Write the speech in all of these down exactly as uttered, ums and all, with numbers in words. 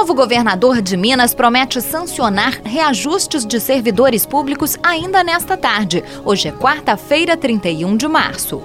novo governador de Minas promete sancionar reajustes de servidores públicos ainda nesta tarde. Hoje é quarta-feira, trinta e um de março.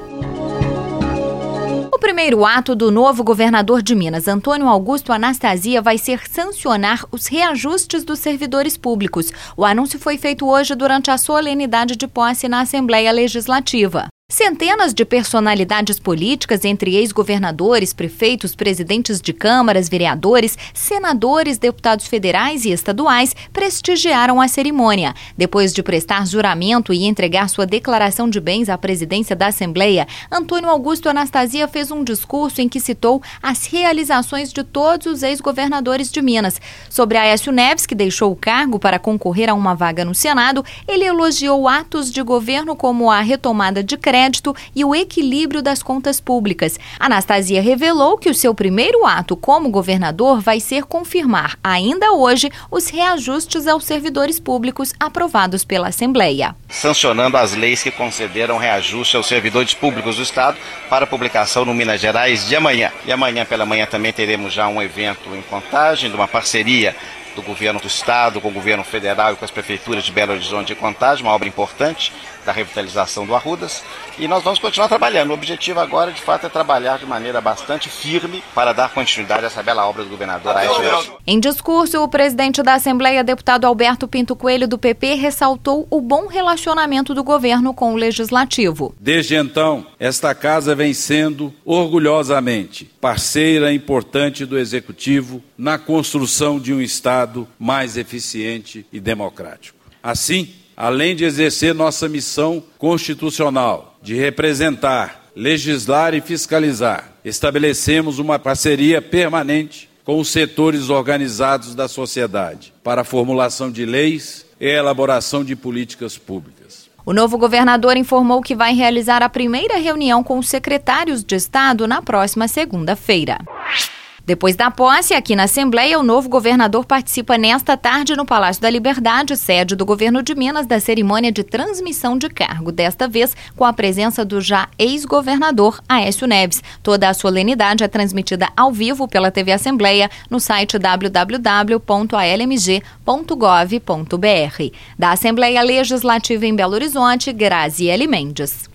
O primeiro ato do novo governador de Minas, Antônio Augusto Anastasia, vai ser sancionar os reajustes dos servidores públicos. O anúncio foi feito hoje durante a solenidade de posse na Assembleia Legislativa. Centenas de personalidades políticas, entre ex-governadores, prefeitos, presidentes de câmaras, vereadores, senadores, deputados federais e estaduais, prestigiaram a cerimônia. Depois de prestar juramento e entregar sua declaração de bens à presidência da Assembleia, Antônio Augusto Anastasia fez um discurso em que citou as realizações de todos os ex-governadores de Minas. Sobre Aécio Neves, que deixou o cargo para concorrer a uma vaga no Senado, ele elogiou atos de governo como a retomada de crédito e o equilíbrio das contas públicas. Anastasia revelou que o seu primeiro ato como governador vai ser confirmar, ainda hoje, os reajustes aos servidores públicos aprovados pela Assembleia. Sancionando as leis que concederam reajuste aos servidores públicos do Estado para publicação no Minas Gerais de amanhã. E amanhã pela manhã também teremos já um evento em Contagem, de uma parceria do governo do Estado, com o governo federal e com as prefeituras de Belo Horizonte e Contagem, uma obra importante da revitalização do Arrudas, e nós vamos continuar trabalhando. O objetivo agora, de fato, é trabalhar de maneira bastante firme para dar continuidade a essa bela obra do governador Aécio Neves. Em discurso, o presidente da Assembleia, deputado Alberto Pinto Coelho, do P P, ressaltou o bom relacionamento do governo com o Legislativo. Desde então, esta casa vem sendo, orgulhosamente, parceira importante do Executivo na construção de um Estado mais eficiente e democrático. Assim, além de exercer nossa missão constitucional de representar, legislar e fiscalizar, estabelecemos uma parceria permanente com os setores organizados da sociedade para a formulação de leis e elaboração de políticas públicas. O novo governador informou que vai realizar a primeira reunião com os secretários de Estado na próxima segunda-feira. Depois da posse, aqui na Assembleia, o novo governador participa nesta tarde no Palácio da Liberdade, sede do governo de Minas, da cerimônia de transmissão de cargo, desta vez com a presença do já ex-governador Aécio Neves. Toda a solenidade é transmitida ao vivo pela T V Assembleia no site w w w ponto a l m g ponto gov ponto b r. Da Assembleia Legislativa em Belo Horizonte, Graziele Mendes.